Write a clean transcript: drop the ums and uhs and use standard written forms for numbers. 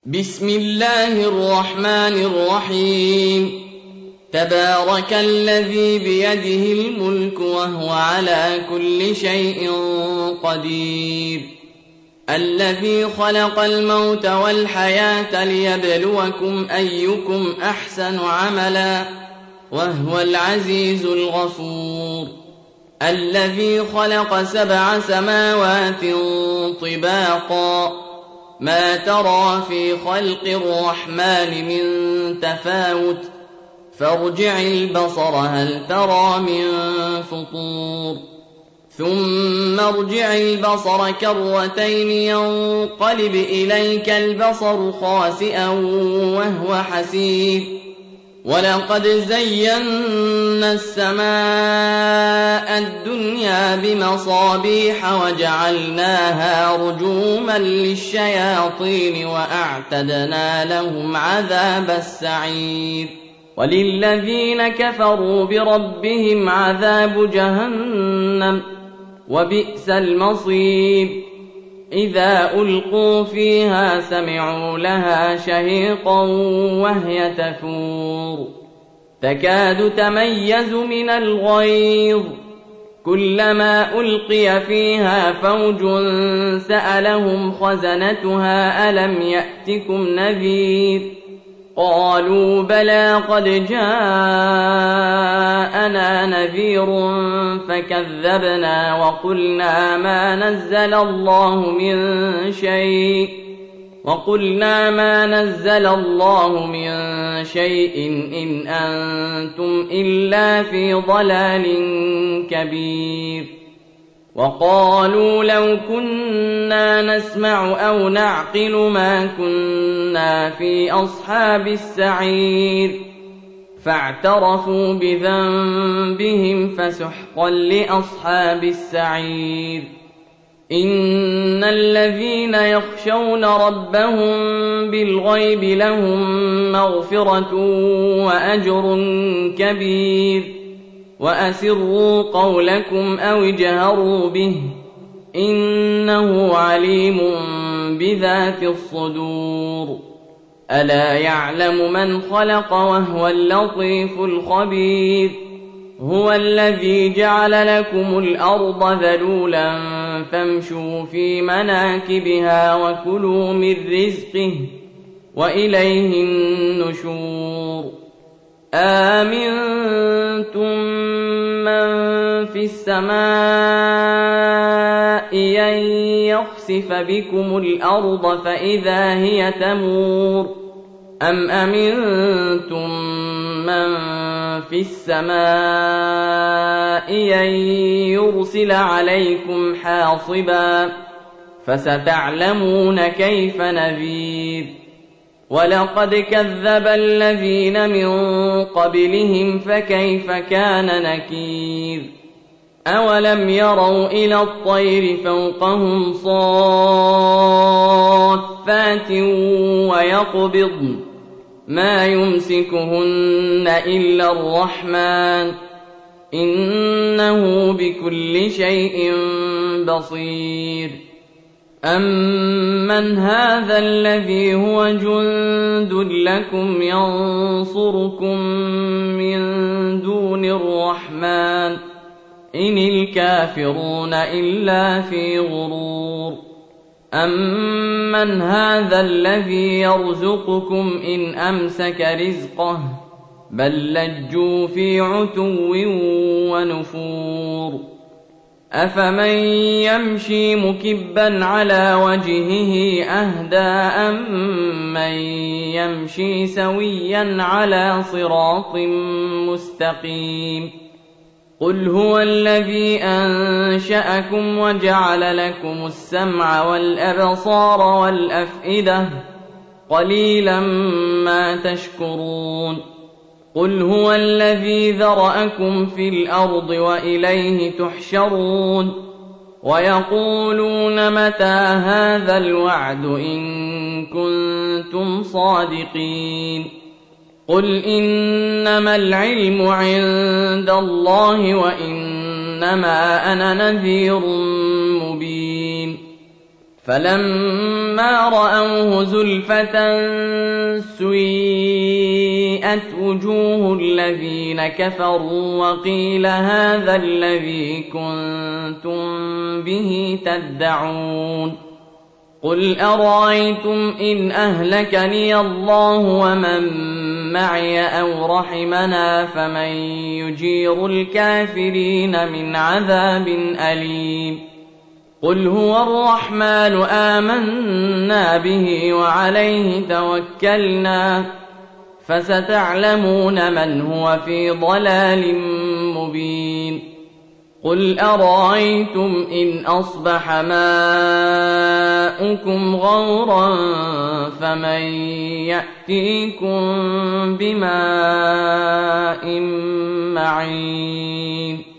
بسم الله الرحمن الرحيم تبارك الذي بيده الملك وهو على كل شيء قدير الذي خلق الموت والحياة ليبلوكم أيكم أحسن عملا وهو العزيز الغفور الذي خلق 7 سماوات طباقا ما ترى في خلق الرحمن من تفاوت فارجع البصر هل ترى من فطور ثم ارجع البصر كرتين ينقلب إليك البصر خاسئا وهو حسير ولقد زينا السماء الدنيا بمصابيح وجعلناها رجوما للشياطين وأعتدنا لهم عذاب السعير وللذين كفروا بربهم عذاب جهنم وبئس المصير إذا ألقوا فيها سمعوا لها شهيقا وهي تفور تكاد تميز من الغيظ كلما ألقي فيها فوج سألهم خزنتها ألم يأتكم نذير قالوا بلى قد جاءنا نذير فكذبنا وقلنا ما نزل الله من شيء إن أنتم إلا في ضلال كبير وقالوا لو كنا نسمع أو نعقل ما كنا في أصحاب السعير فاعترفوا بذنبهم فسحقا لأصحاب السعير إن الذين يخشون ربهم بالغيب لهم مغفرة وأجر كبير وأسروا قولكم أو اجهروا به إنه عليم بذات الصدور ألا يعلم من خلق وهو اللطيف الخبير هو الذي جعل لكم الأرض ذلولا فامشوا في مناكبها وكلوا من رزقه وإليه النشور آمنتم من في السماء أن يخسف بكم الأرض فإذا هي تمور أم أمنتم من في السماء أن يرسل عليكم حاصبا فستعلمون كيف نذير ولقد كذب الذين من قبلهم فكيف كان نكير أولم يروا إلى الطير فوقهم صافات ويقبضن ما يمسكهن إلا الرحمن إنه بكل شيء بصير أمن هذا الذي هو جند لكم ينصركم من دون الرحمن إن الكافرون إلا في غرور أمن هذا الذي يرزقكم إن أمسك رزقه بل لجوا في عتو ونفور أفمن يمشي مكبا على وجهه أهدى أمن يمشي سويا على صراط مستقيم قل هو الذي أنشأكم وجعل لكم السمع والأبصار والأفئدة قليلا ما تشكرون قل هو الذي ذرأكم في الأرض وإليه تحشرون ويقولون متى هذا الوعد إن كنتم صادقين قل إنما العلم عند الله وإنما أنا نذير مبين فلما رأوه زلفة سيئت وجوه الذين كفروا وقيل هذا الذي كنتم به تدعون قل أرأيتم إن أهلكني الله ومن معي أو رحمنا فمن يجير الكافرين من عذاب أليم قل هو الرحمن آمنا به وعليه توكلنا فستعلمون من هو في ضلال مبين قل أرأيتم إن أصبح ماؤكم غورا فمن يأتيكم بماء معين